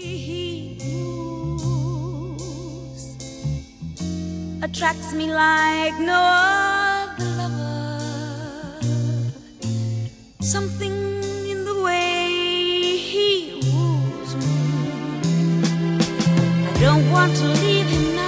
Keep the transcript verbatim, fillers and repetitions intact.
he moves attracts me like no other lover. Something in the way he woos me. I don't want to leave him now.